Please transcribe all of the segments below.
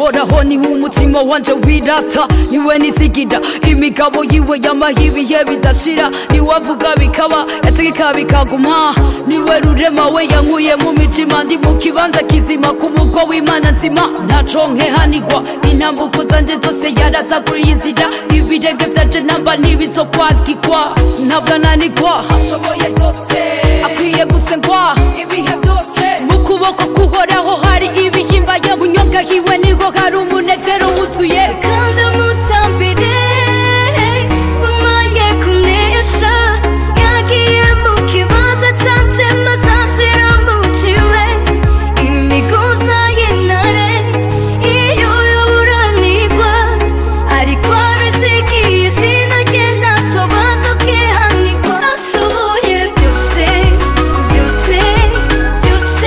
uhoraho niwe umutima wanje wirata niwe nisigida imigabo yiwe y'amahibiye bidashira niwe avuga bikaba yategeka bikaguma niwe rurema we yankuye mu mijima ndi mu kibanza kizima ku mugo w'Imana nzima ntaco nkehanigwa intambuko zanje zose yaraza kuri inzira ibirenge vyanje namba ntibizokwagirwa ntabwo ananigwa ashoboye byose akwiye gusengwa ibihe byose mu kuboko kuhoraho hari ibihimbaye bunyonga hiwe niho hari umunezero wuzuye kandi amutambire wamaye kunesha yagiye mu kibanza canje maze ashira mu ciwe imigoza y'intare iyo yoburanirwa ariko abizigiye izina rye ntaco bazokihanirwa ashoboye byose byose byose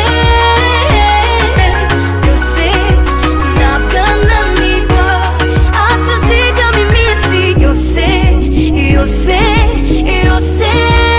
byose ntabwo ananirwa atuzigama iminsi yose yose yose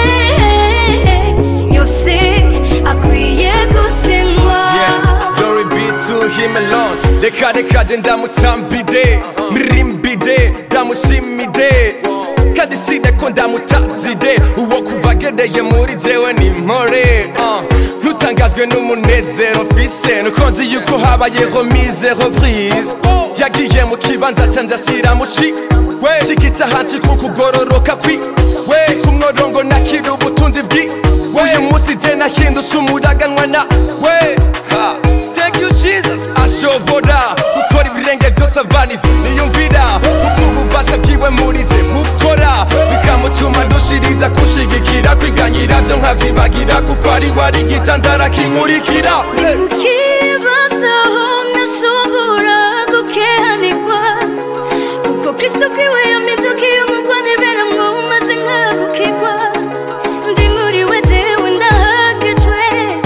yose akwiye gusengwa. Glory be to him alone. Reka ndamutambire mirimbire ndamushimire kandi sineko ndamutazire uwo kuva agendeye muri jewe ni mpore ntutangazwe n'umunezero mfise nuko nzi yuko habayeho mise reprise yagiye mu kibanza canje ashira mu ciwe cikicaha cikukugororoka kwiwe kumworongo nakira ubutunzi bwiwe uyu musi je nahindutse umuraganwa nawe thank you Jesus ashobora gukora ibirenge vyose avanivyo niyumvira kuko ububasha bwiwe muri je bukora bikamutuma ndushiriza kushigikira kwiganyira vyo nkavyibagira kuko ari wari igitandara kinkurikira mukibazaho ntashobora gukehanirwa kuko Kristo kwiwe yampindukiye umugwanibera maze nkagukirwa ndi muri we jewe ndahagijwe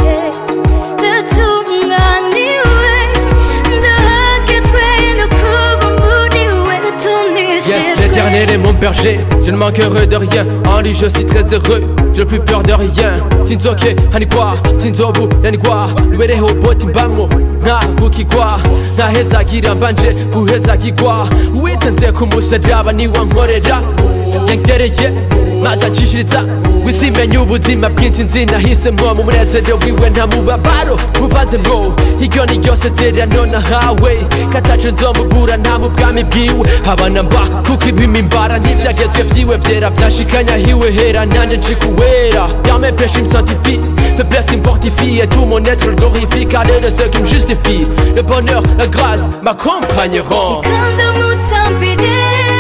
ndatunganiwe ndahagijwe no kuba muri we ndatoneshejwe. Yes, l'Éternel est mon berger, je ne manquerai de rien. En lui je suis très heureux, je n'ai plus peur de rien. Sinzoke hanikwa, sinzobu nanikwa. Luereho boti mbamwo, nta gukigwa. Ntahezagira mbanje guhezagirwa. Witanze ku musaraba ni wankorera. Yangereye maze anshishiriza wisimenya ubuzima bw'insinzi nahisemwo mu munezero wiwe nta mubabaro uvanzemwo iryo ni ryo sezerano nahawe kataje nzomubura nta mu bwami bwiwe abana mba kuko ibimimbara n'ivyagezwe vyiwe vyera vyashikanya hiwe hera nanje ncikuwera dans mes péchés me sanctifie faiblesse me fortifie et tout mon être le glorifie car il est ce qui me justifie le bonheur la grâce m'accompagneront kandi amutambire